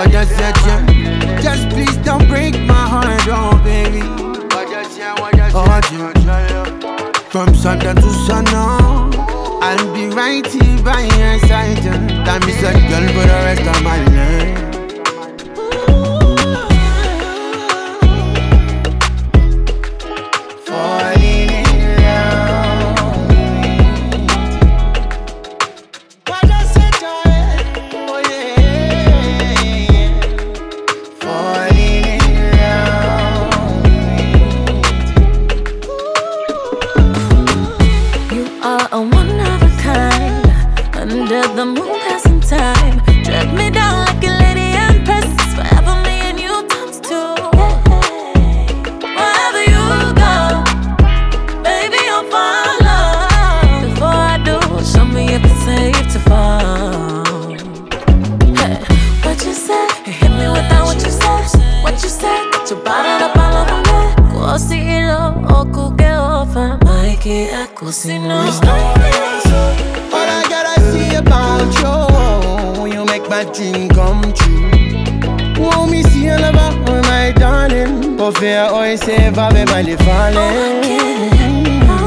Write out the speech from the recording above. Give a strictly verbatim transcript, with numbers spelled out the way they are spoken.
But just a jam. Just please don't break my heart, oh baby. Oh jam. From sundown to sundown, I'll be right here by your side. That means a girl for the rest of my life. Falling in love. What does it do? Oh yeah. Falling in love. You are a one of a kind, under the moon passing time. Drag me down like a lady empress. Forever me and you times two. Wherever you go, baby, I'll follow. Before I do, show me if it's safe to fall. Hey, what you say? Hit me with that what you say. What you say? Got you bottled up all over me. Cosilo, oku que ofa. Mikey, a cosino. All I gotta see about you, you make my dream come true. Want me see you love my darling, but fear always say, "Baby, my Oh, I falling." can't.